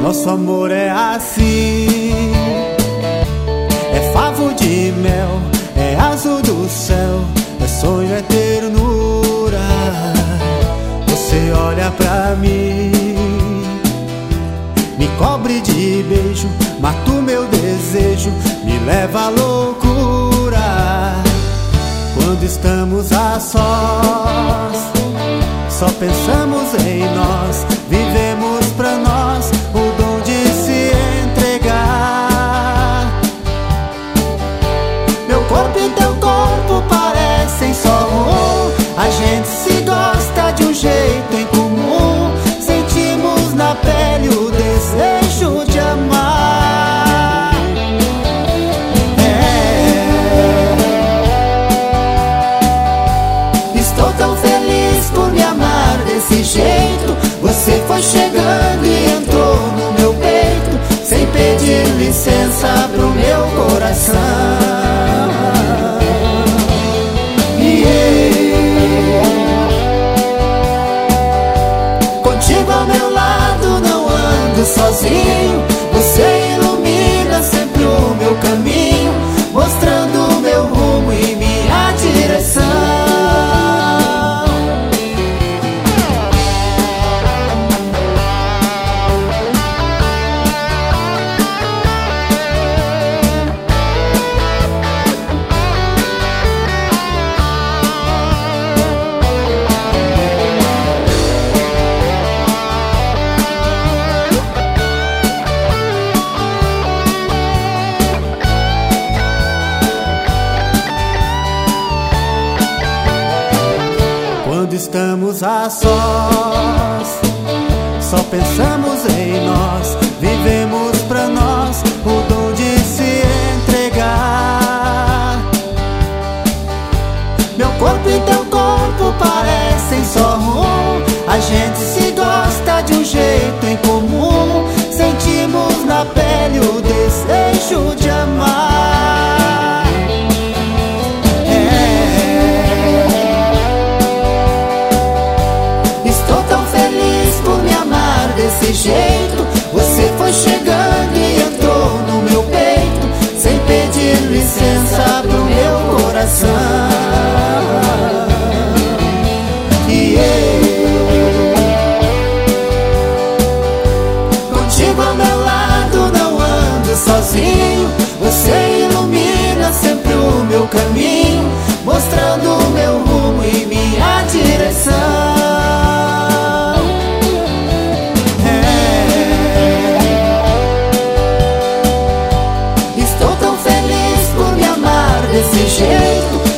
Nosso amor é assim, é favo de mel, é azul do céu, é sonho, é ternura. Você olha pra mim, me cobre de beijo, mata o meu desejo, me leva à loucura. Quando estamos a sós, só pensamos em nós, vivemos pra nós o dom de se entregar. Meu corpo e teu corpo parecem só um, a gente se gosta de um jeito em comum, sentimos na pele o desejo de amar. Estou tão feliz por me amar desse jeito. Você foi chegando e entrou no meu peito, sem pedir licença pro meu coração. Contigo ao meu lado não ando sozinho, você ilumina sempre o meu caminho, mostrando o meu rumo e minha direção. Quando estamos a sós, só pensamos em nós, vivemos pra nós o dom de se entregar. Meu corpo e teu corpo parecem só um, a gente se gosta de um jeito em comum, sentimos na pele o desejo de amar. Estou tão feliz por me amar desse jeito. Você foi chegando e entrou no meu peito, sem pedir licença pro meu coração. Contigo ao meu lado não ando sozinho, você ilumina sempre o meu caminho, mostrando o meu rumo e minha direção. Estou tão feliz por me amar desse jeito.